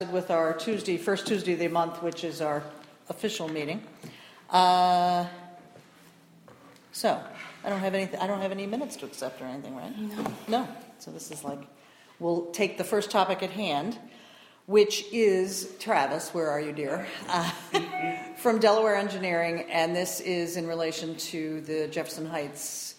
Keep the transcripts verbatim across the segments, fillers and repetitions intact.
with our Tuesday, first Tuesday of the month, which is our official meeting. Uh, so, I don't have anything. I don't have any minutes to accept or anything, right? No. No. So this is like, we'll take the first topic at hand, which is Travis. Where are you, dear? Uh, from Delaware Engineering, and this is in relation to the Jefferson Heights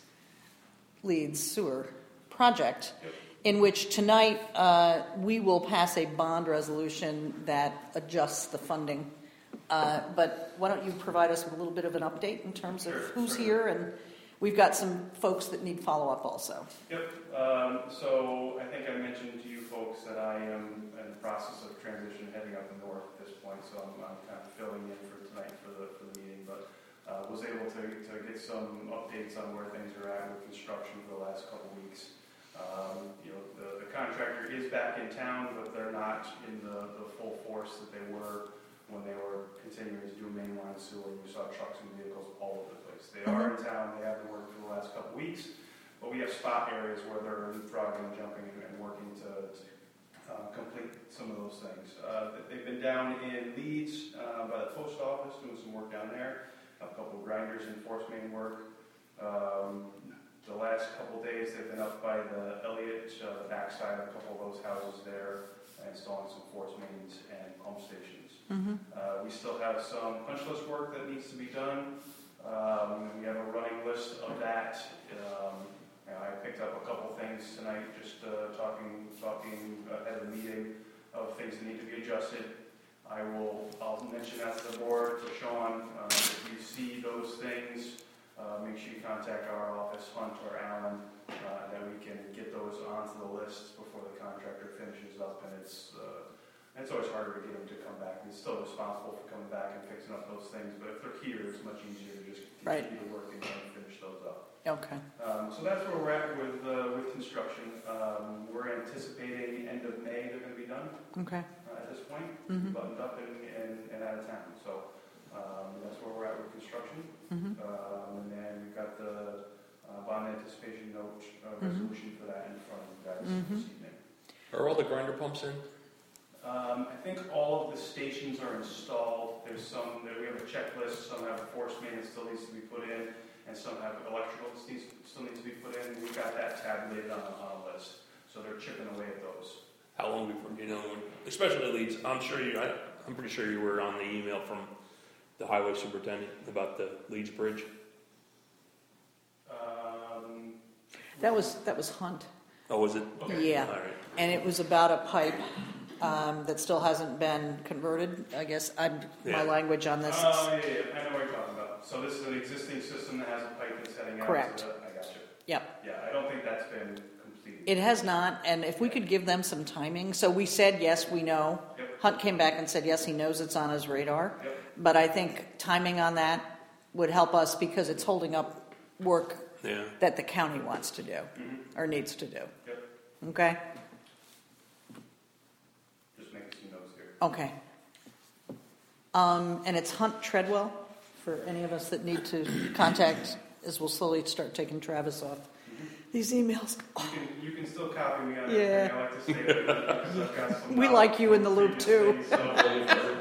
Leeds Sewer project. Yep. In which tonight uh, we will pass a bond resolution that adjusts the funding. Uh, but why don't you provide us with a little bit of an update in terms of Sure, who's sure. here, and we've got some folks that need follow-up also. Yep. Um, so I think I mentioned to you folks that I am in the process of transition heading up north at this point, so I'm, I'm kind of filling in for tonight for the for the meeting, but uh, was able to, to get some updates on where things are at with construction for the last couple weeks. Um, you know, the, the contractor is back in town, but they're not in the, the full force that they were when they were continuing to do mainline sewer. You saw trucks and vehicles all over the place. They Mm-hmm. are in town. They have been working for the last couple weeks, but we have spot areas where they're leapfrogging and jumping and, and working to, to uh, complete some of those things. Uh, they've been down in Leeds uh, by the post office doing some work down there. A couple of grinders and force main work. Um, The last couple of days, they've been up by the Elliott, uh, the backside of a couple of those houses there, installing some force mains and pump stations. Mm-hmm. Uh, we still have some punch list work that needs to be done. Um, we have a running list of that. Um, you know, I picked up a couple things tonight, just uh, talking talking ahead of the meeting of things that need to be adjusted. I will I'll mention that to the board, to Sean. Um, if you see those things, Uh, make sure you contact our office, Hunt or Alan, uh, that we can get those onto the list before the contractor finishes up. And it's uh, it's always harder to get them to come back. He's still responsible for coming back and fixing up those things, but if they're here, it's much easier to just Right. continue to work and then finish those up. Okay. Um, so that's where we're at with uh, with construction. Um, we're anticipating end of May they're going to be done Okay. uh, at this point, Mm-hmm. buttoned up and, and, and out of town. So. Um, that's where we're at with construction. Mm-hmm. Um, and then we've got the uh, bond anticipation note uh, Mhm. resolution for that in front of you guys Mhm. this evening. Are all the grinder pumps in? Um, I think all of the stations are installed. There's some, there, we have a checklist. Some have a force main that still needs to be put in, and some have electrical that needs, still needs to be put in. We've got that tabulated on, on a list. So they're chipping away at those. How long before, you know, especially Leeds, I'm sure you, I, I'm pretty sure you were on the email from the highway superintendent about the Leeds Bridge. Um, That was that was Hunt. Oh, was it? Okay. Yeah. All right. And it was about a pipe um, that still hasn't been converted. I guess I'm my Yeah. language on this. Oh, is- yeah, yeah, I know what you're talking about. So this is an existing system that has a pipe that's heading out Correct. to the, I got you. Yep. Yeah, I don't think that's been completed. It has not, and if we could give them some timing. So we said, yes, we know. Yep. Hunt came back and said, yes, he knows it's on his radar. Yep. But I think timing on that would help us because it's holding up work Yeah. that the county wants to do Mm-hmm. or needs to do. Yep. Okay? Just making some notes here. Okay. Um, and it's Hunt Treadwell for any of us that need to contact as we'll slowly start taking Travis off these emails. You can, you can still copy me on Yeah. everything. I like to stay with you because I've got some We like you in the loop, previous too. things, so-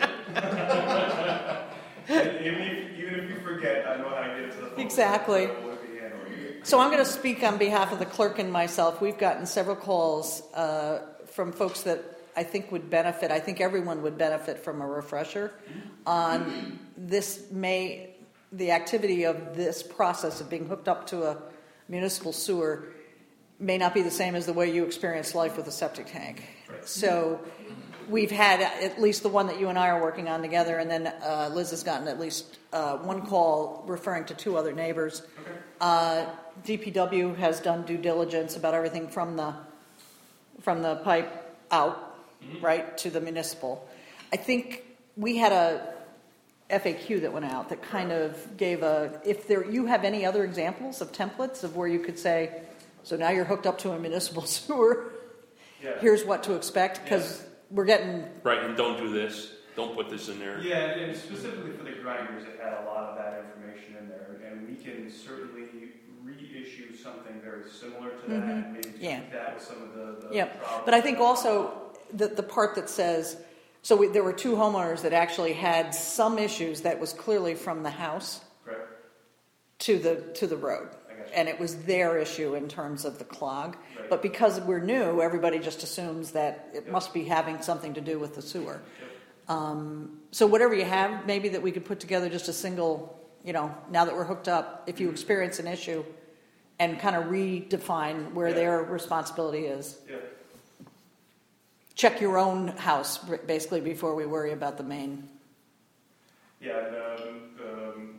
even, if, even if you forget, I know how to get it to the folks. Exactly. that will be handling it. So I'm going to speak on behalf of the clerk and myself. We've gotten several calls uh, from folks that I think would benefit. I think everyone would benefit from a refresher on this may, the activity of this process of being hooked up to a municipal sewer may not be the same as the way you experience life with a septic tank. Right. So we've had at least the one that you and I are working on together, and then uh, Liz has gotten at least uh, one call referring to two other neighbors. Okay. Uh, D P W has done due diligence about everything from the from the pipe out, Mm-hmm. right, to the municipal. I think we had a F A Q that went out that kind of gave a, if there you have any other examples of templates of where you could say, so now you're hooked up to a municipal sewer, Yeah. here's what to expect, because we're getting, Right, and don't do this. Don't put this in there. Yeah, and specifically for the grinders, it had a lot of that information in there, and we can certainly reissue something very similar to that, Mhm. and maybe Yeah. tweak that with some of the, the Yep. problems. But I think also the, the part that says So we, there were two homeowners that actually had some issues that was clearly from the house Correct. to the to the road. I got you. And it was their issue in terms of the clog. Right. But because we're new, everybody just assumes that it Yep. must be having something to do with the sewer. Yep. Um, so whatever you have, maybe that we could put together just a single, you know, now that we're hooked up, if you experience an issue, and kind of redefine where Yeah. their responsibility is. Yeah. Check your own house, basically, before we worry about the main. Yeah, and, um, um,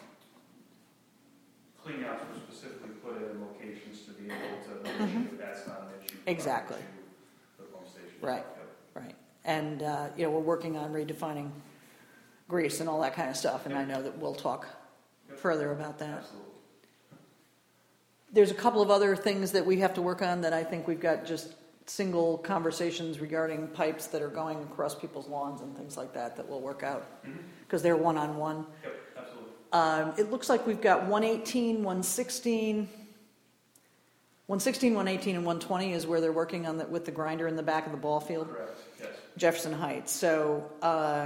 cleanouts were specifically put in locations to be able to mention if that's not an issue. prior Exactly. to The pump station. Right. Yep. Right. And, uh, you know, we're working on redefining grease and all that kind of stuff, and I know that we'll talk Yep. further about that. Absolutely. There's a couple of other things that we have to work on that I think we've got just single conversations regarding pipes that are going across people's lawns and things like that that we'll work out, Mhm. because they're one-on-one. Yep, absolutely. Um, it looks like we've got one eighteen, one sixteen, one sixteen, one eighteen, and one twenty is where they're working on the, with the grinder in the back of the ball field. Correct, yes. Jefferson Heights. So uh,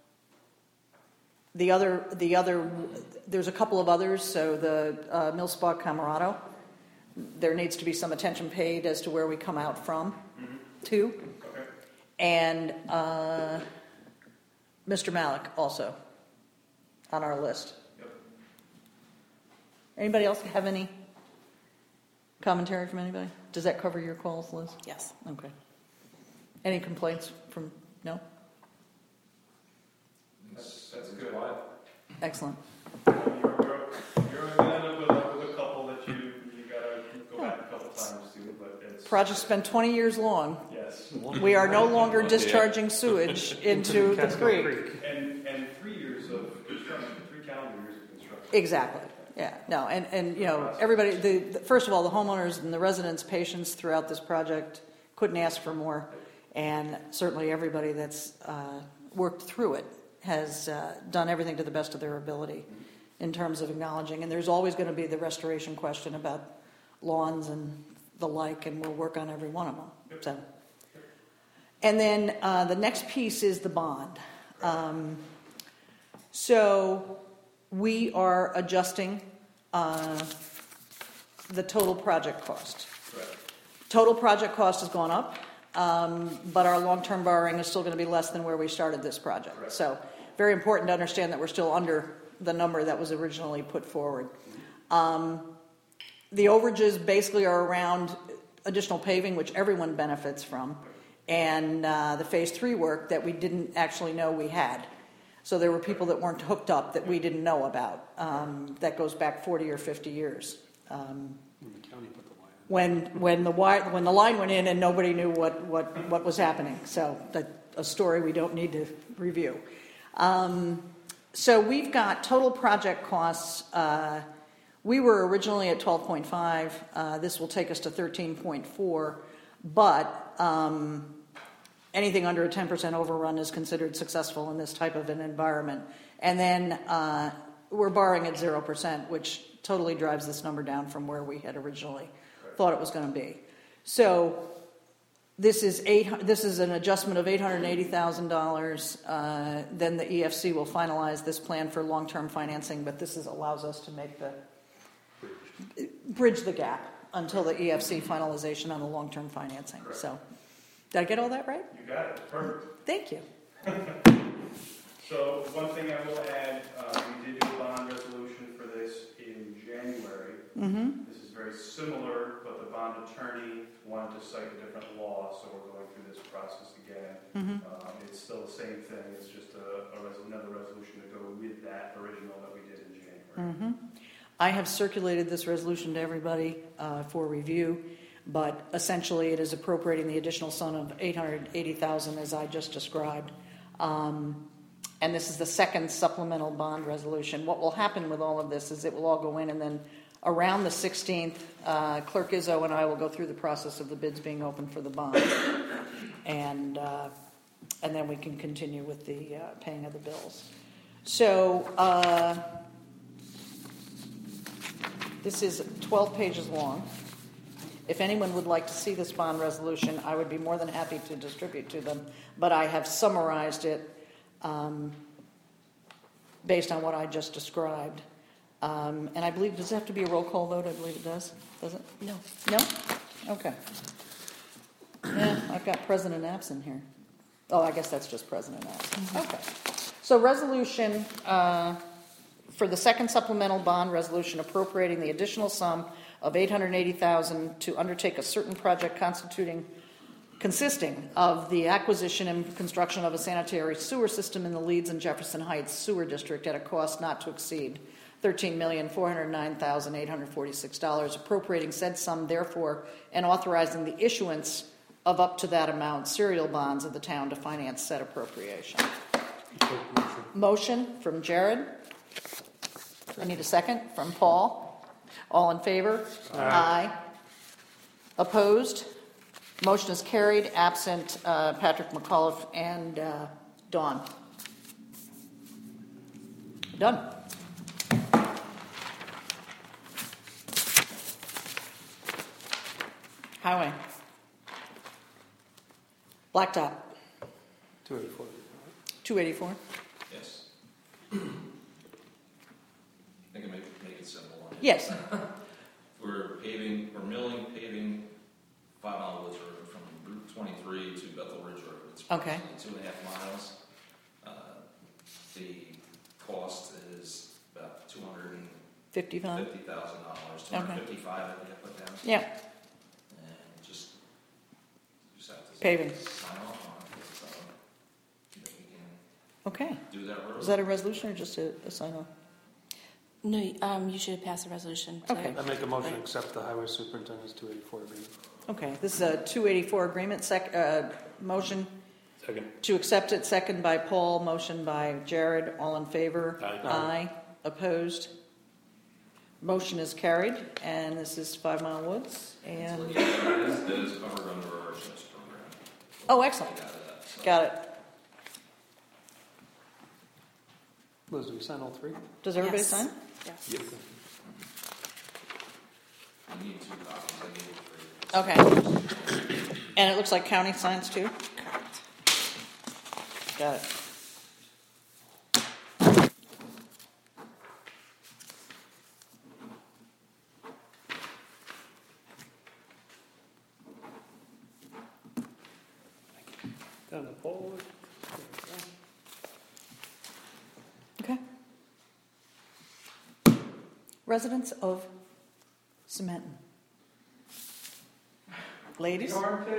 the other, the other, there's a couple of others. So the uh, Millspa Camerado, there needs to be some attention paid as to where we come out from, Mhm. too. Okay. And uh, Mister Malik also on our list. Yep. Anybody else have any commentary from anybody? Does that cover your calls, Liz? Yes. Okay. Any complaints from, no? That's, that's good. Excellent. You're, you're, you're gonna end up with a, with a couple that you, you gotta go back a couple times to, but it's. Project's been twenty years long. Yes. We are no longer discharging sewage into the Catskill creek. And, and three years of construction, three calendar years of construction. Exactly. Yeah, no, and, and, you know, everybody, the, the- first of all, the homeowners and the residents' patience throughout this project couldn't ask for more. And certainly everybody that's uh, worked through it has uh, done everything to the best of their ability in terms of acknowledging. And there's always going to be the restoration question about lawns and the like, and we'll work on every one of them. So, and then uh, the next piece is the bond. Um, so we are adjusting uh, the total project cost. Correct. Total project cost has gone up, um, but our long-term borrowing is still going to be less than where we started this project. Correct. So very important to understand that we're still under the number that was originally put forward. Um, the overages basically are around additional paving, which everyone benefits from, and uh, the phase three work that we didn't actually know we had. So there were people that weren't hooked up that we didn't know about. Um, that goes back forty or fifty years. Um, When the county put the line when when the wire, when the line went in and nobody knew what, what, what was happening. So that a story we don't need to review. Um, so we've got total project costs. Uh, we were originally at twelve point five. Uh, this will take us to thirteen point four, but um, anything under a ten percent overrun is considered successful in this type of an environment. And then uh, we're borrowing at zero percent, which totally drives this number down from where we had originally thought it was going to be. So this is eight. This is an adjustment of eight hundred eighty thousand dollars. Uh, then the E F C will finalize this plan for long-term financing, but this is, allows us to make the bridge the gap until the E F C finalization on the long-term financing. Correct. So, did I get all that right? You got it, perfect. Thank you. So one thing I will add, uh, we did do a bond resolution for this in January. Mm-hmm. This is very similar, but the bond attorney wanted to cite a different law, so we're going through this process again. Mm-hmm. Um, It's still the same thing, it's just a, a res- another resolution to go with that original that we did in January. Mm-hmm. I have circulated this resolution to everybody uh, for review, but essentially it is appropriating the additional sum of eight hundred eighty thousand dollars as I just described. Um, and this is the second supplemental bond resolution. What will happen with all of this is it will all go in, and then around the sixteenth, uh, Clerk Izzo and I will go through the process of the bids being open for the bond, and uh, and then we can continue with the uh, paying of the bills. So uh, this is twelve pages long, If anyone would like to see this bond resolution, I would be more than happy to distribute to them, but I have summarized it um, based on what I just described. Um, and I believe, does it have to be a roll call vote? I believe it does. Does it? No. No? Okay. Yeah, I've got President absent here. Oh, I guess that's just President absent. Okay. So resolution uh, for the second supplemental bond resolution appropriating the additional sum of eight hundred eighty thousand dollars to undertake a certain project constituting consisting of the acquisition and construction of a sanitary sewer system in the Leeds and Jefferson Heights Sewer District at a cost not to exceed thirteen million four hundred nine thousand eight hundred forty-six dollars, appropriating said sum therefore and authorizing the issuance of up to that amount serial bonds of the town to finance said appropriation. Motion from Jared. I need a second from Paul. All in favor? Aye. Aye. Opposed? Motion is carried, absent uh, Patrick McAuliffe and uh, Dawn. Done. Highway. Blacktop. two eighty-four. two eighty-four. Yes. I can make, make it simple. Yes. We're paving, we're milling, paving Five Mile Woods Road from Route twenty-three to Bethel Ridge Road. It's Okay. two and a half miles. Uh, the cost is about two hundred fifty-five. fifty thousand dollars, two hundred fifty-five, I think I put down. Yeah. And just, just have to Paving. sign off on it, so that we can Okay. do that road. Is that a resolution or just a, a sign off? No, um, you should pass a resolution. To, Okay. I make a motion to accept the highway superintendent's two eighty-four agreement. Okay. This is a two eighty-four agreement. Sec, uh, motion Second. to accept it. Second by Paul. Motion by Jared. All in favor? Aye. Aye. Opposed? Motion is carried. And this is Five Mile Woods. And So, yeah, that is, that is covered under our CHIPS program. oh, excellent. Got it, so. Got it. Liz, do we sign all three? Does everybody Yes. sign? Yes. Yep. I need two copies, I need it for you. Okay. And it looks like county signs too? Correct. Got it. Down the pole. Okay. Residents of Cementon. Ladies?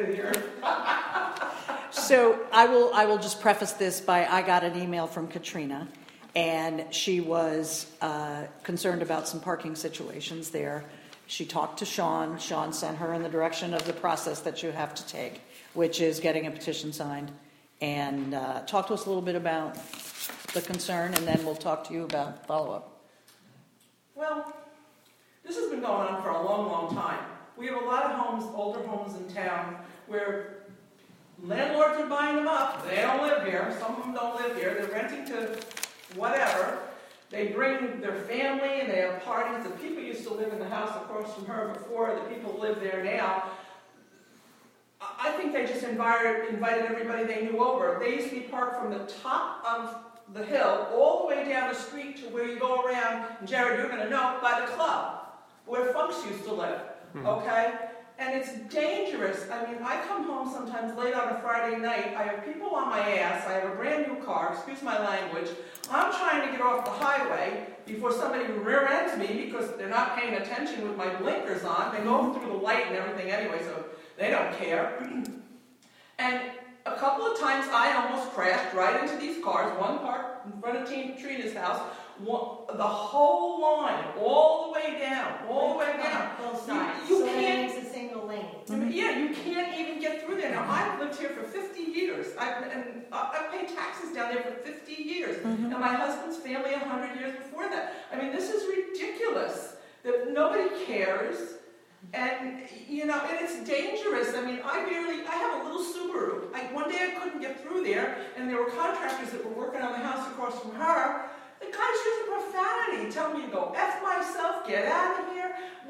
So I will, I will just preface this by, I got an email from Katrina, and she was uh, concerned about some parking situations there. She talked to Sean. Sean sent her in the direction of the process that you have to take, which is getting a petition signed. And uh, talk to us a little bit about the concern, and then we'll talk to you about follow-up. Well, this has been going on for a long, long time. We have a lot of homes, older homes in town, where landlords are buying them up. They don't live here. Some of them don't live here. They're renting to whatever. They bring their family and they have parties. The people used to live in the house across from her before. The people live there now. I think they just invited, invited everybody they knew over. They used to be parked from the top of the hill all the way down the street to where you go around, and Jared, you're going to know, by the club, where Funks used to live, okay? And it's dangerous. I mean, I come home sometimes late on a Friday night, I have people on my ass, I have a brand new car, excuse my language, I'm trying to get off the highway before somebody rear ends me because they're not paying attention with my blinkers on. They go through the light and everything anyway, so they don't care. And a couple of times I almost crashed right into these cars, one parked in front of Trina's house, one, the whole line, all the way down, all the way down. Both You- sides, you so that can't- makes a single lane. Mm-hmm. Yeah, you can't even get through there. Now, I've lived here for fifty years, I've, and I- I've paid taxes down there for fifty years, Mm-hmm. and my husband's family one hundred years before that. I mean, this is ridiculous, that nobody cares, and, you know, and it's dangerous. I mean, I barely, I have a little Subaru. I, one day I couldn't get through there, and there were contractors that were working on the house across from her. The guy's using profanity, telling me to go F myself, get out of here.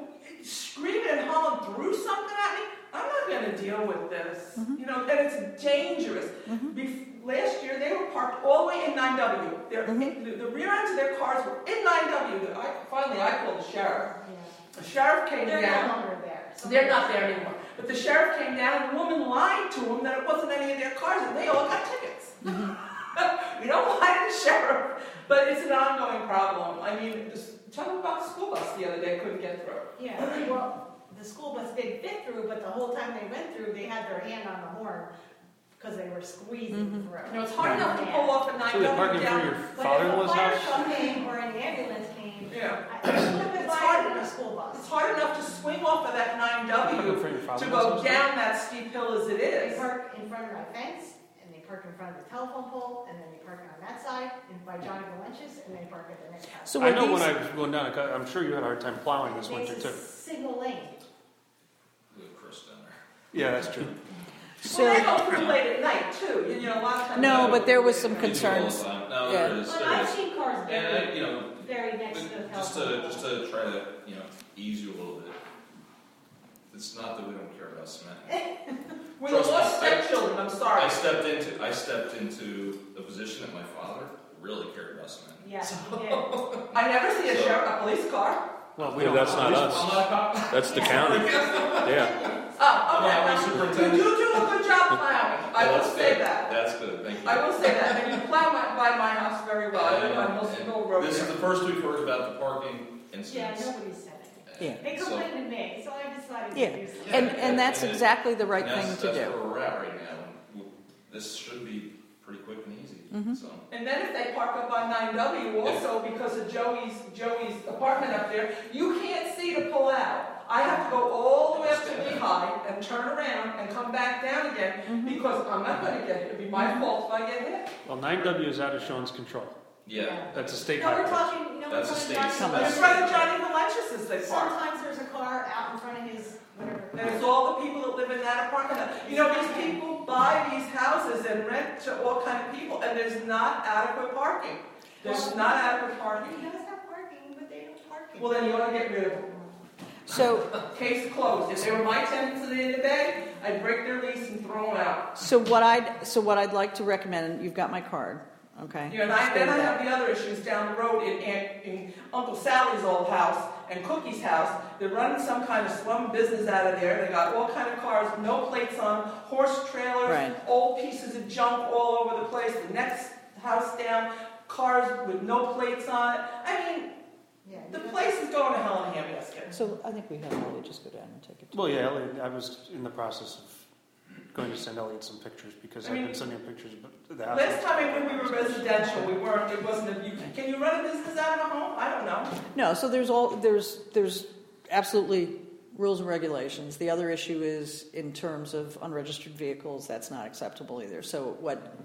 screaming and hollering threw something at me, I'm not gonna deal with this. Mhm. You know, and it's dangerous. Mhm. Bef- last year, they were parked all the way in nine W. Their, Mhm. the, the rear ends of their cars were in nine W. I, finally, I called the sheriff. Yeah. The sheriff came They're down. no longer there. So They're not there anymore. But the sheriff came down and the woman lied to him that it wasn't any of their cars and they all got tickets. We don't lie to the sheriff, but it's an ongoing problem. I mean, just tell them about the school bus the other day couldn't get through. Yeah, well, the school bus did fit through, but the whole time they went through, they had their hand on the horn because they were squeezing Mhm. You through. know, it's hard enough to pull off a nine So they're parking W in front down. of your But father-in-law's if a fire house? truck came or an ambulance came, Yeah. I- it's a little bit It's wider hard than a enough. school It's bus. hard enough to swing off of that nine Parking in W front of your to father-in-law's go house? down that steep hill as it They is. park in front of my fence, and they park in front of the telephone pole, and then they park on that side, and by Johnny Valenches, and they park at the next house. So I were know when these, I was going down, I'm sure you had a hard time plowing this winter It's a too. single lane. We have Chris down there. Yeah, that's true. Well, they so, go through late at night too. You know, a lot of times. no, but there was some We do it all the concerns. time. No, Yeah. there is, But there I've is. seen cars And, buried, uh, you know, buried next to the just to, telephone just pole. to try to, you know, ease you a little bit. It's not that we don't care about cement. We're the Trust me, lost I- stepchildren, I'm sorry. I stepped into, I stepped into a position that my father really cared about cement. Yeah, he did. I never see a sheriff, a police car. Well, we Yeah, don't. that's not I'm us. not a cop. That's the county. Yeah. Oh, I'm okay. not well, a You superintendent. do do a good job plowing. I will That's say good. that. That's good, thank you. I will say that. And you plow my, by my house very well. I live on And, Wilson Hill uh, Road This is there. the first we've heard about the parking Yeah, incidents. nobody said anything. Yeah. They So- complained to me, so I decided Yeah. to do something. and, and that's And it- exactly the right and that's- thing to That's do. where we're at right now. W- This should be pretty quick and easy, Mhm. so. And then if they park up on nine W also because of Joey's, Joey's apartment up there, you can't see to pull out. I have to go all the way up to Lehigh and turn around and come back down again Mhm. because I'm not gonna get hit. It'd be my fault if I get hit. Well, nine W is out of Sean's control. Yeah, That's a state No, we're highway. talking, you know, we're That's a talking state- about. Come In on. front of Johnny Valentis's they park. Sometimes there's a car out in front of his, whatever. And it's all the people that live in that apartment. You know, these people buy these houses and rent to all kind of people, and there's not adequate parking. There's not adequate He parking. does have parking, but they don't park it. Well, then you ought to get rid of them. So, Case closed. If they were my tenants at the end of the day, I'd break their lease and throw them out. so what I'd, so what I'd like to recommend, and you've got my card, okay? You know, and I, then I Stay have there. the other issues down the road in, Aunt, in Uncle Sally's old house and Cookie's house. They're running some kind of slum business out of there. They got all kind of cars, no plates on, horse trailers, Right. old pieces of junk all over the place. The next house down, cars with no plates on it. I mean, Yeah, the you know, place is going to hell in a handbasket. So I think we have Elliot just go down and take it. to- Well, yeah, Elliot, I was in the process of going to send Elliot some pictures because I I've mean, been sending him pictures of the house. Last time I knew we were residential, we weren't, it wasn't a, you, can you run a business out of a home? I don't know. No, so there's all, there's, there's absolutely rules and regulations. The other issue is in terms of unregistered vehicles, that's not acceptable either. So what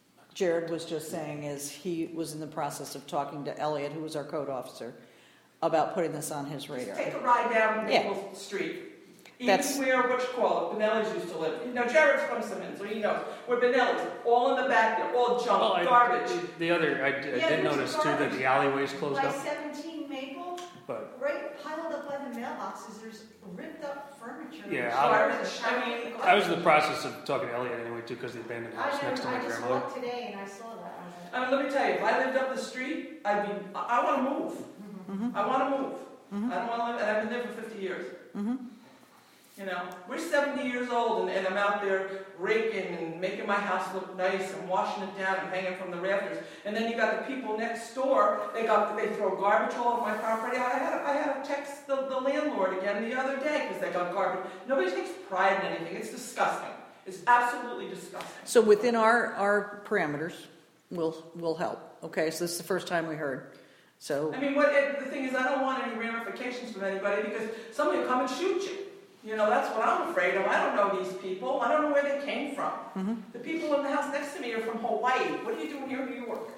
Jared was just saying is he was in the process of talking to Elliot, who was our code officer, about putting this on his radar. Take a ride down Yeah. Maple Street. Even That's- where, what you call it, Benelli's used to live. You know, Jared's from Simmons, so he knows. Where Benelli's, all in the back there, all junk, Well, I- garbage. The other, I, d- I Yeah, did there's notice too that garbage. the alleyway's closed By up, seventeen Maple, but right piled up by the mailboxes, there's ripped up furniture. Yeah, Garbage. I mean, I was in the process of talking to Elliot anyway too because the abandoned I house next to never, my I just grandmother. walked today and I saw that. I was like, I mean, let me tell you, if I lived up the street, I'd be, I, I want to move. Mhm. I want to move. Mhm. I don't want to live, and I've been there for fifty years. Mhm. You know, we're seventy years old, and, and I'm out there raking and making my house look nice and washing it down and hanging from the rafters. And then you got the people next door. They got they throw garbage all over my property. I had I had to text the, the landlord again the other day because they got garbage. Nobody takes pride in anything. It's disgusting. It's absolutely disgusting. So within our, our parameters, we'll, we'll help. Okay, so this is the first time we heard. So, I mean, what it, the thing is, I don't want any ramifications from anybody because somebody will come and shoot you. You know, that's what I'm afraid of. I don't know these people. I don't know where they came from. Mhm. The people in the house next to me are from Hawaii. What are you doing here in New York?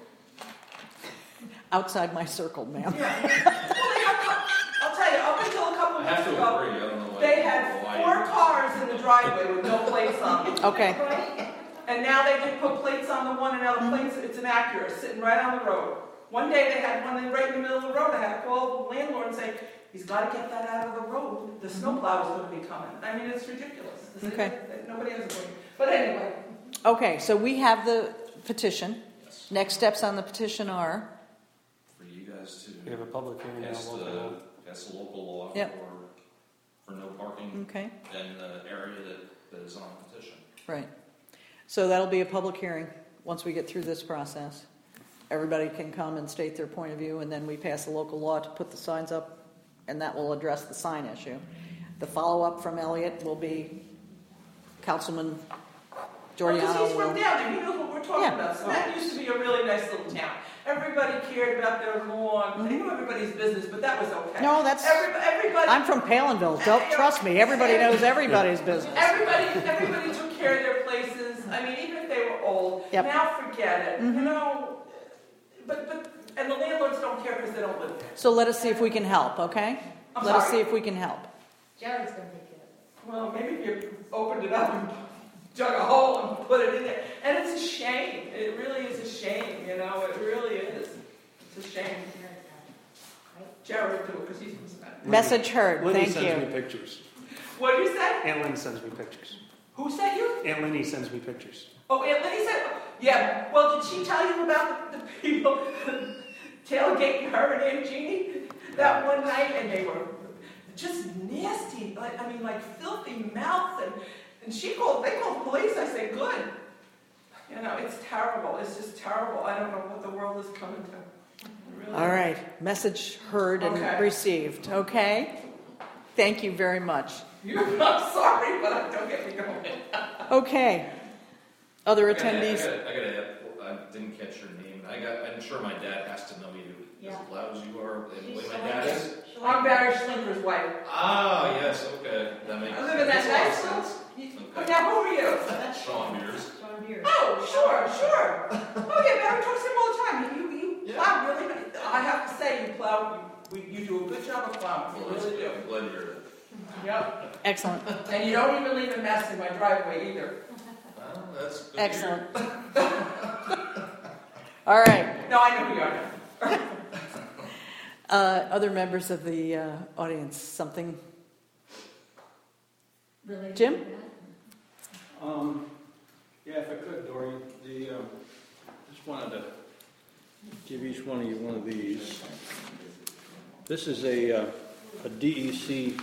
outside my circle, ma'am. Yeah. Well, they have, I'll tell you, up until a couple I of have weeks to ago, agree, I don't know why. they had why four you- cars in the driveway with no plates on them. Okay, right? And now they can put plates on the one and now the plates, it's an Acura sitting right on the road. One day they had one in right in the middle of the road. I had to call the landlord and say, he's got to get that out of the road. The snowplow is going to be coming. I mean, it's ridiculous. It's- Okay. it- Nobody has a point. But anyway, Okay, so we have the petition. Yes. Next steps on the petition are, For you guys We to have a public hearing now. pass local law. the, pass the local law Yep. for, for no parking okay, in the area that, that is on the petition. right. So that'll be a public hearing once we get through this process. Everybody can come and state their point of view, and then we pass a local law to put the signs up, and that will address the sign issue. The follow-up from Elliot will be Councilman Well, 'cause Giordano he's from will. down there, he knows what we're talking Yeah. about. So that used to be a really nice little town. Everybody cared about their lawn. They knew everybody's business, but that was okay. No, that's- Every- everybody. I'm from Palinville, don't trust me, everybody knows everybody's business. Everybody, everybody took care of their places. I mean, even if they were old. Yep. Now forget it. Mhm. You know. But but and the landlords don't care because they don't live there. So let us see if we can help, okay? I'm Let us sorry? see if we can help. Jared's gonna take care of it. Well, maybe if you opened it up and dug a hole and put it in there. And it's a shame. It really is a shame. You know, it really is. It's a shame. Jared's got it. Right? Jared would do it because he's from Scranton. Message heard, Lenny thank sends me you. pictures. What did you say? Aunt Lynn sends me pictures. Who sent you? Aunt Lenny sends me pictures. Oh, Aunt Lenny said, yeah. Well, did she tell you about the, the people tailgating her and Aunt Jeannie that one night? And they were just nasty. Like, I mean, like filthy mouths. And, and she called, they called police. I said, good. You know, it's terrible. It's just terrible. I don't know what the world is coming to. Really. All right, message heard and Okay. received, okay? Thank you very much. You, I'm sorry, but I don't get me going. Okay, other I gotta- attendees? I gotta, I gotta, I didn't catch your name. I got, I'm sure my dad has to know you as Yeah. loud as you are, and the way She's my so dad like- is. she'll like- I'm Barry Schlinker's wife. Ah, yes, okay, that makes. I live in that makes a lot of nice little. sense. But now, who are you? That's Sean Beers. Sean Beers. Oh, sure, sure. Oh, yeah, Barry talks to him all the time. You, you Yeah. plow really, I have to say, you plow, you, you do a good job of plowing. You Well, really do. I'm glad to hear that. Yep. Excellent, And you don't even leave a mess in my driveway either. Well, that's good to hear. excellent. All right, No, I know who you are now. uh, other members of the uh, audience, something? Related Jim? to that? Um, yeah, if I could, Dory, the, um, just wanted to give each one of you one of these. This is a, uh, a D E C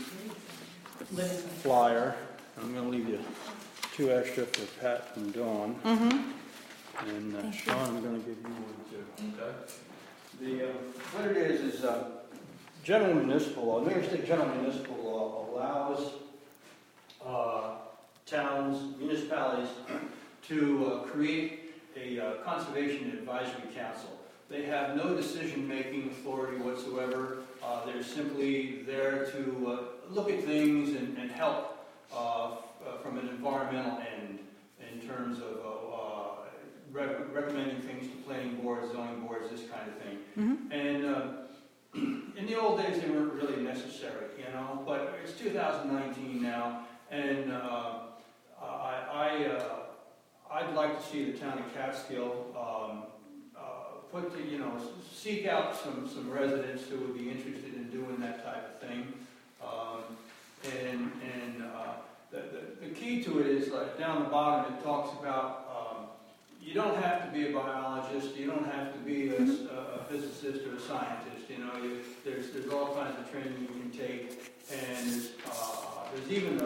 flyer. I'm gonna leave you two extra for Pat and Dawn. Mm-hmm. And uh, Sean, I'm gonna give you one too. Okay. The, um, what it is, is, uh, general municipal law, New York State general municipal law allows, uh, towns, municipalities to uh, create a uh, conservation advisory council. They have no decision-making authority whatsoever. Uh, they're simply there to uh, look at things and, and help uh, f- uh, from an environmental end in terms of uh, uh, re- recommending things to planning boards, zoning boards, this kind of thing. Mm-hmm. And uh, in the old days, they weren't really necessary, you know, but it's two thousand nineteen now, and uh, I, I, uh, I'd like to see the town of Catskill um, uh, put, the, you know, seek out some, some residents who would be interested in doing that type of thing. Um, and and uh, the, the, the key to it is, like, down the bottom, it talks about um, you don't have to be a biologist, you don't have to be a, a physicist or a scientist, you know, you, there's, there's all kinds of training you can take, and there's, uh, there's even a, a,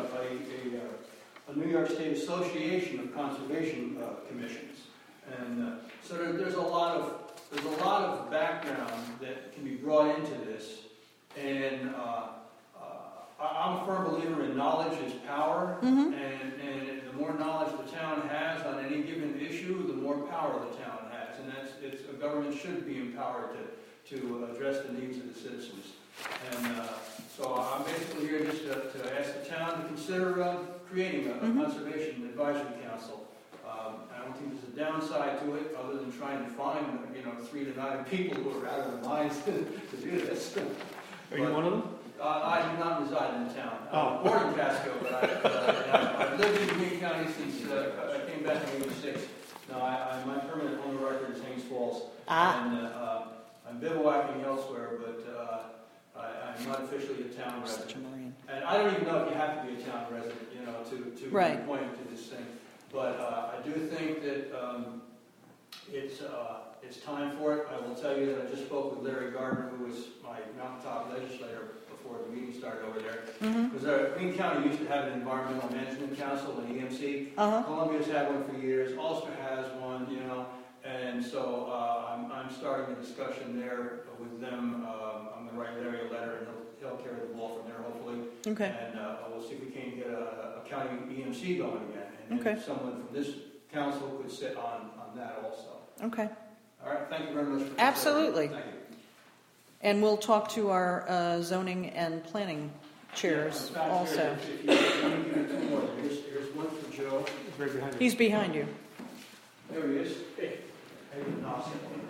a, a New York State Association of Conservation uh, Commissions, and uh, so there, there's a lot of, there's a lot of background that can be brought into this, and uh, uh, I- I'm a firm believer in knowledge is power, Mm-hmm. and, and the more knowledge the town has on any given issue, the more power the town has. And that's, it's, a government should be empowered to, to address the needs of the citizens. And uh, so I'm basically here just to, to ask the town to consider uh, creating a, a Mhm. conservation advisory council. Um, I don't think there's a downside to it, other than trying to find, you know, three to nine people who are out of their minds to, to do this. Are you one of them? Uh, I do not reside in the town. Oh. I'm born in Casco, but I, uh, I've lived in Green County since uh, I came back in eighty-six. No, I, I, my permanent home record is Haines Falls. Ah. And uh, bivouacking elsewhere, but uh, I, I'm not officially a town resident. Such a Marine. And I don't even know if you have to be a town resident, you know, to, to be Right. appointed to this thing. But uh, I do think that um, it's, uh, it's time for it. I will tell you that I just spoke with Larry Gardner, who was my mountaintop legislator before the meeting started over there. Mm-hmm. Because uh, Greene County used to have an environmental management council, an E M C. Uh-huh. Columbia's had one for years. Ulster has one, you know. And so uh, I'm, I'm starting a discussion there with them. Um, I'm going to write Larry a letter, and he'll, he'll carry the ball from there, hopefully. Okay. And uh, we'll see if we can get a, a county E M C going again. And Okay. then someone from this council could sit on, on that also. Okay. All right, thank you very much. For Absolutely. Thank you. And we'll talk to our uh, zoning and planning chairs Yeah, in fact, also. here, if you- if you want to give me two more, here's, here's one for Joe. It's right behind you. He's behind you. There he is. Hey. Hey, Austin.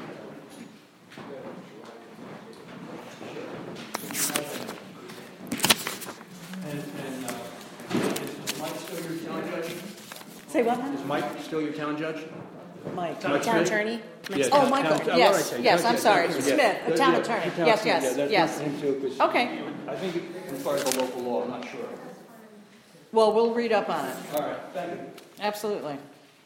And, and, uh, is Mike still your town judge? Say what? Is Mike still your town judge? Mike. Mike Town Smith? attorney? Yes. Oh, Town- Michael, town- yes, all right, yes, yeah, I'm yeah, sorry, yeah, Smith, yeah, the town yeah, attorney. town Yes, attorney, yes, yeah, that's yes. him too, 'cause Okay, I think it's part of the local law, I'm not sure. well, we'll read up on it, All right, thank you. absolutely.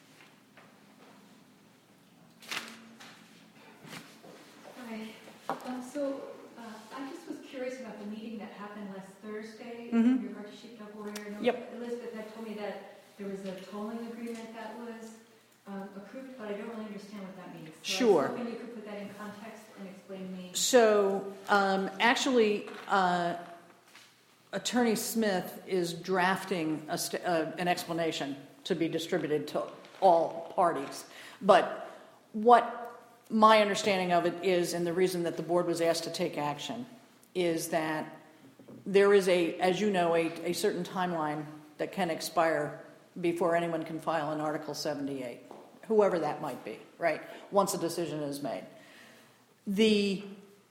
Hi. Um, so, uh, I just was curious about the meeting that happened last Thursday Mhm. in regard to Sheepdog Warrior. I know Yep. Elizabeth had told me that there was a tolling agreement that was um, approved, but I don't really understand what that means. So Sure. I was hoping you could put that in context and explain to me. So, um, actually, uh, Attorney Smith is drafting a st- uh, an explanation to be distributed to all parties. But what my understanding of it is, and the reason that the board was asked to take action, is that there is a, as you know, a, a certain timeline that can expire before anyone can file an Article seventy-eight, whoever that might be, right? Once a decision is made. The,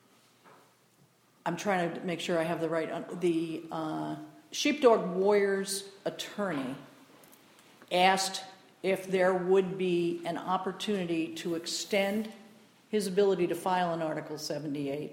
I'm trying to make sure I have the right, the uh, Sheepdog Warriors attorney asked if there would be an opportunity to extend his ability to file an Article seventy-eight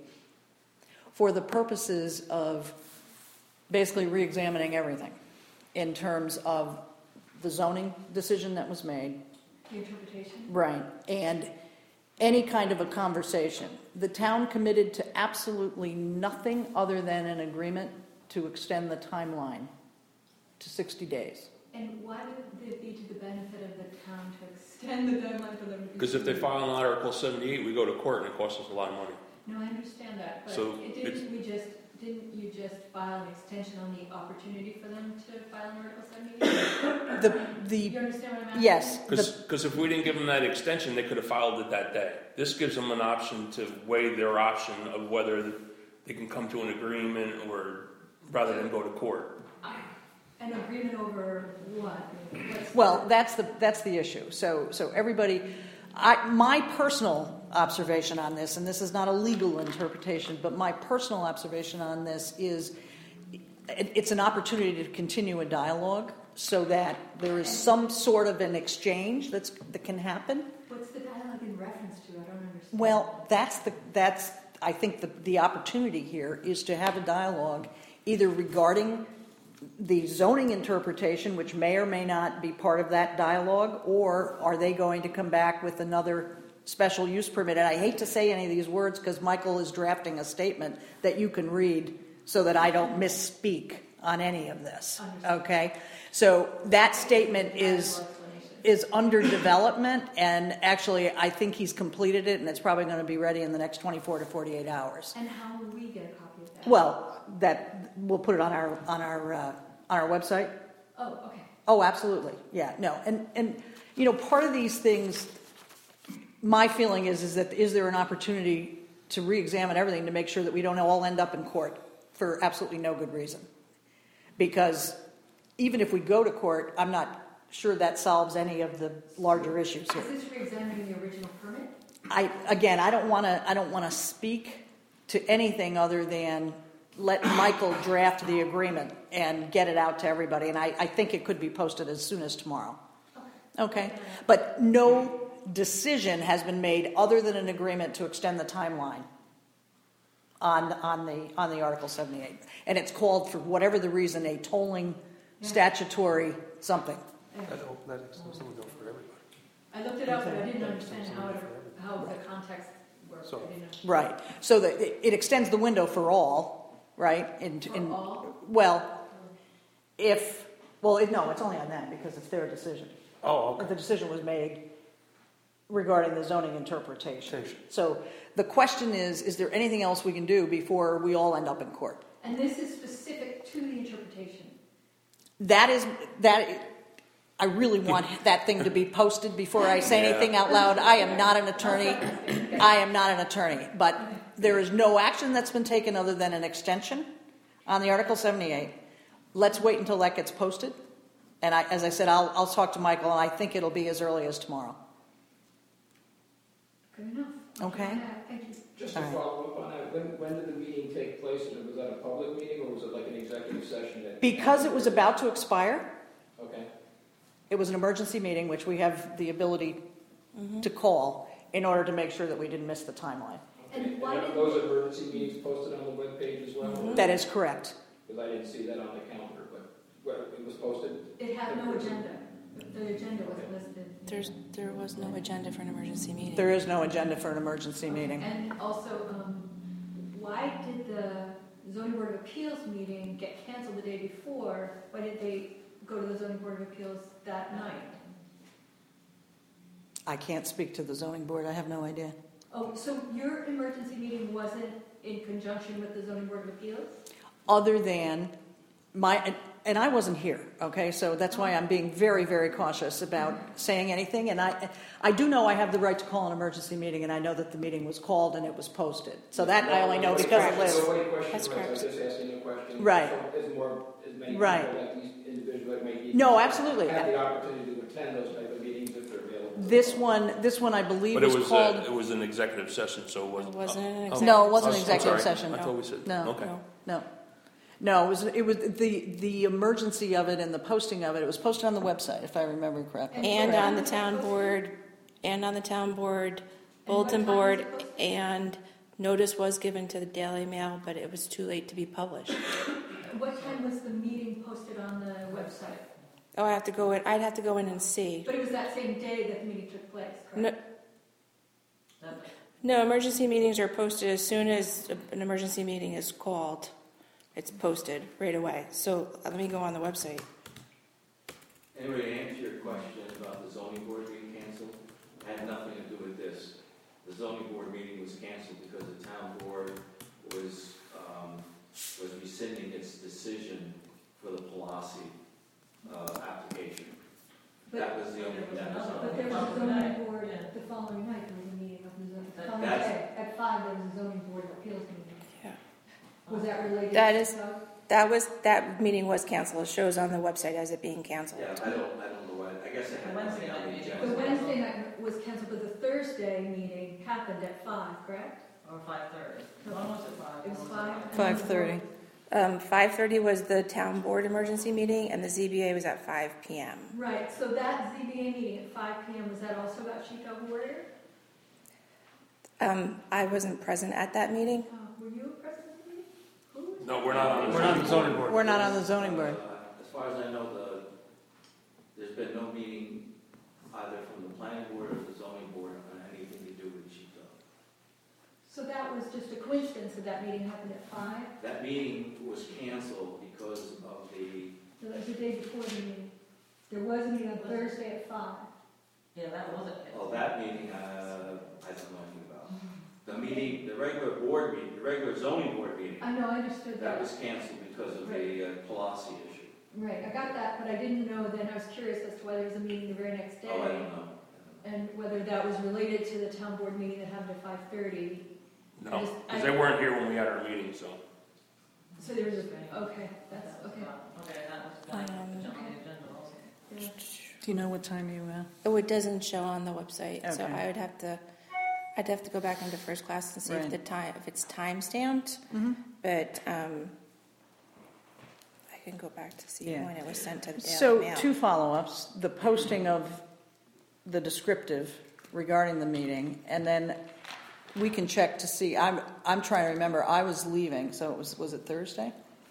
for the purposes of basically re-examining everything in terms of the zoning decision that was made. The interpretation? Right, and any kind of a conversation. The town committed to absolutely nothing other than an agreement to extend the timeline to sixty days. And why would it be to the benefit of the town to extend the deadline for them to be? Because if they file an Article seventy-eight, we go to court and it costs us a lot of money. No, I understand that, but So it didn't we just, didn't you just file an extension on the opportunity for them to file an Article seventy-eight? The, the, You understand what I'm asking? yes, the, Because if we didn't give them that extension, they could have filed it that day. This gives them an option to weigh their option of whether they can come to an agreement or rather than go to court. An agreement over what? What's- well, that's the, that's the issue. So, so everybody, I, my personal observation on this, and this is not a legal interpretation, but my personal observation on this is it, it's an opportunity to continue a dialogue so that there is some sort of an exchange that's, that can happen. What's the dialogue in reference to? I don't understand. Well, that's the, that's, I think the, the opportunity here is to have a dialogue either regarding the zoning interpretation, which may or may not be part of that dialogue, or are they going to come back with another special use permit? And I hate to say any of these words because Michael is drafting a statement that you can read so that I don't misspeak on any of this. Okay? So that statement is is under development, and actually I think he's completed it, and it's probably going to be ready in the next twenty-four to forty-eight hours. And how will we get a copy of that? Well, that we'll put it on our on our uh, on our website. Oh, okay. Oh, absolutely. Yeah, no, and and you know, part of these things, my feeling is is that is there an opportunity to re-examine everything to make sure that we don't all end up in court for absolutely no good reason? Because even if we go to court, I'm not sure that solves any of the larger issues here. Is this re-examining the original permit? I again, I don't want to I don't want to speak to anything other than let Michael draft the agreement and get it out to everybody. And I, I think it could be posted as soon as tomorrow. Okay? But no decision has been made other than an agreement to extend the timeline on, on the, on the Article seventy-eight. And it's called, for whatever the reason, a tolling statutory something. That, op- that extends the window for everybody. I looked it up, but I didn't understand how it, how the context worked. So- I didn't know. Right, so that it, it extends the window for all, right? In, For in, all? Well, if, well, it, no, it's only on them because it's their decision. Oh, The okay. decision was made regarding the zoning interpretation. Interpretation. So the question is, is there anything else we can do before we all end up in court? And this is specific to the interpretation. That is, that, I really want that thing to be posted before I say anything out loud. I am not an attorney. I am not an attorney. But there is no action that's been taken other than an extension on the Article seventy-eight. Let's wait until that gets posted. And I, as I said, I'll, I'll talk to Michael, and I think it'll be as early as tomorrow. Good enough. Okay. Yeah, thank you. Just to All right. follow up on that, when, when did the meeting take place? And was that a public meeting or was it like an executive session? That Because it was about to expire, Okay. it was an emergency meeting, which we have the ability to call in order to make sure that we didn't miss the timeline. And And why are did- those emergency meetings posted on the webpage as well? That is correct. Because I didn't see that on the calendar, but where it was posted? It had no agenda. The agenda wasn't listed. There's, there was no agenda for an emergency meeting. There is no agenda for an emergency meeting. And also, um, why did the zoning board of appeals meeting get canceled the day before? Why did they go to the zoning board of appeals that night? I can't speak to the zoning board. I have no idea. Oh, so your emergency meeting wasn't in conjunction with the zoning board of appeals? Other than my, and I wasn't here, okay? So that's why I'm being very, very cautious about saying anything. And I, I do know I have the right to call an emergency meeting, and I know that the meeting was called and it was posted. So that I only know because of Liz. Nobody questioned That's the rest, I correct. was just asking a question. Right. So Is more, as many people Right. like these individuals that may be. No, absolutely. Have the opportunity to attend those type of meetings if they're available. This one, this one I believe But it was was, called. uh, it was an executive session, so it It wasn't. wasn't an oh, executive. No, it wasn't oh, an I'm executive sorry. session. I thought we said, No. okay. No. No, no, it was, it was the, the emergency of it and the posting of it, it was posted on the website, if I remember correctly. And on the town board, and on the town board bulletin board, and notice was given to the Daily Mail, but it was too late to be published. What time was the meeting posted on the website? Oh, I have to go in, I'd have to go in and see. But it was that same day that the meeting took place, No, correct? no, emergency meetings are posted as soon as an emergency meeting is called. It's posted right away. So let me go on the website. Anyway, to answer your question about the zoning board being canceled, it had nothing to do with this. The zoning board meeting was canceled because the town board was, um, was rescinding its decision for the Palasi, uh, application. That was the only, that was the But there only. was a zoning board, the following night, there was a meeting of the zoning, the following That's- day, at five, there was a zoning board of appeals meeting. Yeah. Was that related? That to is- so? That was, that meeting was canceled. It shows on the website as it being canceled. Yeah, I don't, I don't know what, I guess it had nothing on the agenda. The Wednesday night was canceled, but the Thursday meeting happened at five, correct? Or five thirty. One was at five. It was five? Five thirty. Um, five thirty was the town board emergency meeting, and the Z B A was at five p.m. Right, so that Z B A meeting at five p.m., was that also about Chico Warrior? Um, I wasn't present at that meeting. Uh, Were you present at the meeting? Who was? No, we're not on the. We're not on the zoning board. We're not on the zoning board. Uh, As far as I know, the, there's been no meeting either from the planning board or the zoning board on anything to do with Chico. So that was just a coincidence that that meeting happened at five? That meeting was canceled because of the, So that was the day before the meeting. There was a meeting on Thursday at five. Yeah, that wasn't. well, that meeting, uh, I don't know anything about. The meeting, the regular board meeting, the regular zoning board meeting, I know, I understood that that. was canceled because of the uh, Palasi issue. Right, I got that, but I didn't know then, I was curious as to why there was a meeting the very next day. Oh, I don't know. And whether that was related to the town board meeting that happened at five thirty. No, because they weren't here when we had our meeting, so. So there was a, okay, that's, okay. Okay, that was Um, on the agenda also. Yeah. Do you know what time you, uh? Oh, it doesn't show on the website, so Okay. I would have to, I'd have to go back into first class and see if Right. the time, if it's time stamped. Mhm. But um, I can go back to see Yeah. when it was sent to the Daily So, Mail. two follow-ups, the posting of the descriptive regarding the meeting, and then we can check to see. I'm, I'm trying to remember. I was leaving, so it was, was it Thursday?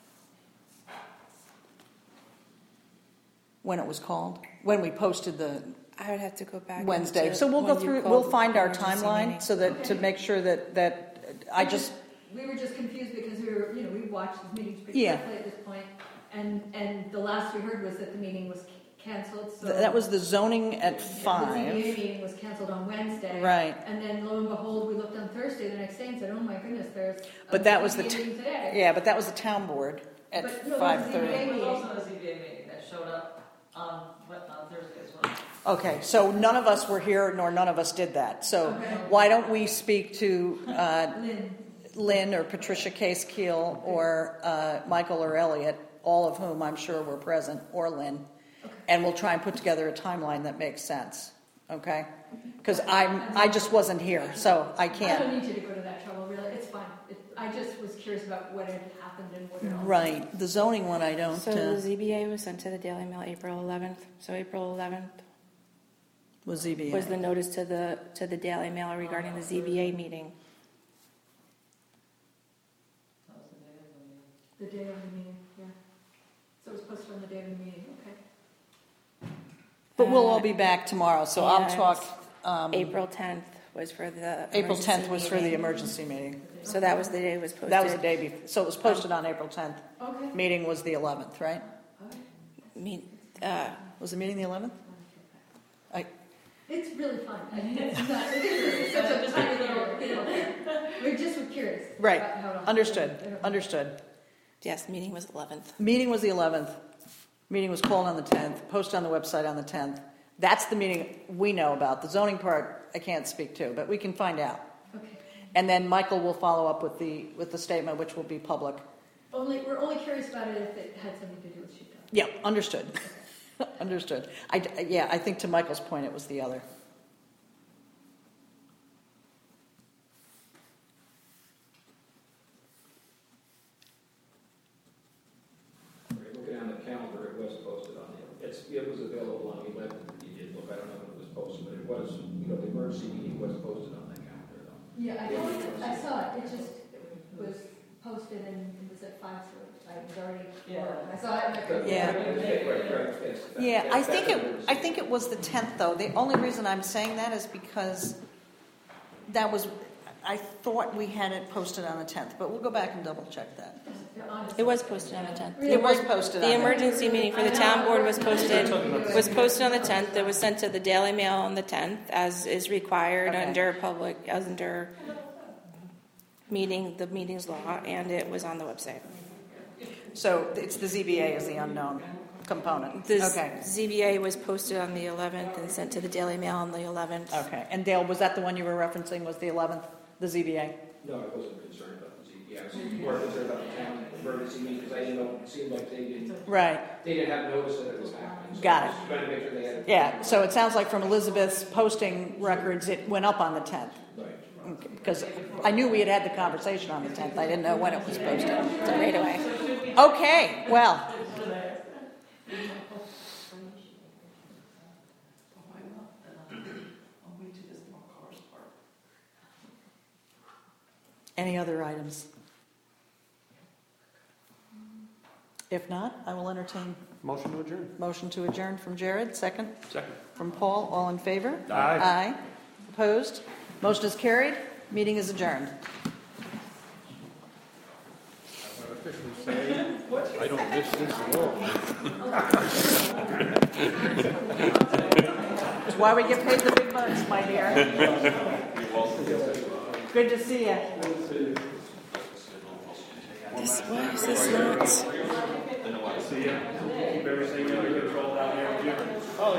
When it was called? When we posted the I would have to go back. Wednesday. into So we'll go when you through, called we'll the find our emergency timeline meeting. so that, to make sure that, that, I just, We were just confused because we were, you know, we watched these meetings pretty Yeah. quickly at this point, and, and the last we heard was that the meeting was canceled, so. that was the zoning at The Z B A five. meeting was canceled on Wednesday. Right. And then lo and behold, we looked on Thursday the next day and said, oh my goodness, there's. a But that was the, Z B A t- meeting today. yeah, but that was the town board at But no, it was five the thirty. Z B A There was meeting. also a Z B A meeting that showed up on, what, on Thursday as well. Okay, so none of us were here, nor none of us did that. So Okay. why don't we speak to uh, Lynn, Lynn or Patricia Case Keel or uh, Michael or Elliot, all of whom I'm sure were present, or Lynn, and we'll try and put together a timeline that makes sense. Okay? Because I'm I just wasn't here, so I I can't. don't need you to go to that trouble, really, it's fine. It- I just was curious about what had happened and what it all. Right, the zoning one I don't. So Uh, the Z B A was sent to the Daily Mail April eleventh. So April eleventh was Z B A. was the notice to the to the Daily Mail regarding the Z B A meeting. That was the day of the meeting. The day of the meeting, yeah. So it was posted on the day of the meeting, okay. But we'll Uh, all be back tomorrow, so I'll and talk. Um, April tenth was for the April emergency tenth was for the meeting. emergency meeting. So that was the day it was posted. That was the day before. So it was posted on April tenth. Okay. Meeting was the eleventh, right? Me- uh, Was the meeting the eleventh? I, It's really fun. I mean, it's not, it is such a tiny little, you know, we just were curious. right, about how it all- understood, understood. yes, meeting was eleventh. Meeting was the eleventh. Meeting was called on the tenth, posted on the website on the tenth. That's the meeting we know about. The zoning part, I can't speak to, but we can find out. Okay. And then Michael will follow up with the, with the statement, which will be public. Only, we're only curious about it if it had something to do with sheepdog. Yeah, understood. Understood. I, yeah, I think to Michael's point, it was the other. Looking on the calendar, it was posted on there. It's, it was available on the eleventh, you did look, I don't know if it was posted, but it was, you know, the emergency meeting was posted on that calendar though. Yeah, I know, I saw it, it just was posted and it was at five, so I was already, Yeah. I saw it and I couldn't. Yeah. Right, right, right, yes. Yeah, That- I that's think an it, emergency. I think it was the tenth, though. The only reason I'm saying that is because that was, I thought we had it posted on the tenth, but we'll go back and double check that. It was posted on the tenth. It was posted on The there. emergency meeting for the town board was posted, was posted on the tenth. It was sent to the Daily Mail on the tenth, as is required Okay. under public, under meeting, the meeting's law, and it was on the website. So it's the Z B A is the unknown component. The Okay, Z B A was posted on the eleventh and sent to the Daily Mail on the eleventh. okay. And Dale, was that the one you were referencing, was the eleventh, the Z B A? No, I wasn't concerned about the Z B A, I was more concerned about the town emergency meeting, because I didn't know, it seemed like they didn't, Right, they didn't have notice that it was happening. So Got I it. was trying to make sure they had. yeah. So it sounds like from Elizabeth's posting records, it went up on the tenth. Right. Because I knew we had had the conversation on the tenth. I didn't know when it was posted. So right away. Okay, well, any other items? If not, I will entertain Motion to adjourn. motion to adjourn from Jared, second. Second. From Paul, all in favor? Aye. Aye. Opposed? Motion is carried. Meeting is adjourned. I don't miss this at all. That's why we get paid the big bucks, my dear. Good to see you. This, why is this not? See ya. Keep everything under control down there, Jim.